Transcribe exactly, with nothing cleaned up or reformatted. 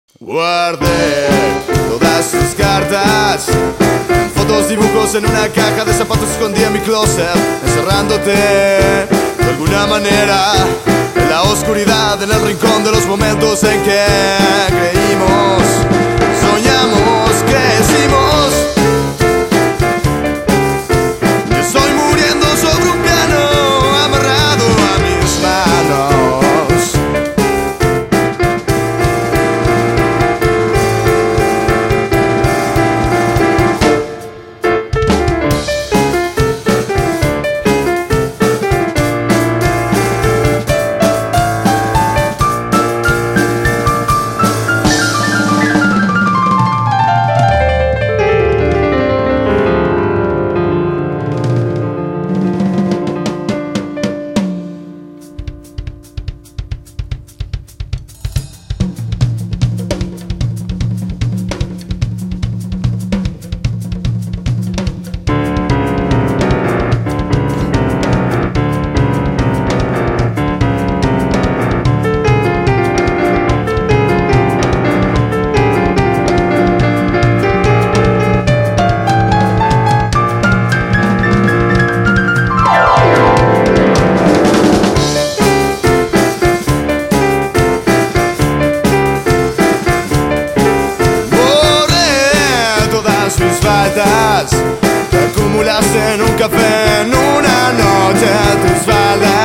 Guardé todas tus cartas, fotos, dibujos en una caja de zapatos, escondí en mi closet, encerrándote de alguna manera en la oscuridad, en el rincón de los momentos en que creímos, soñamos, crecimos. Me estoy muriendo sobre un piano amarrado a mis manos. Te acumulaste en un café en una noche, tus faldas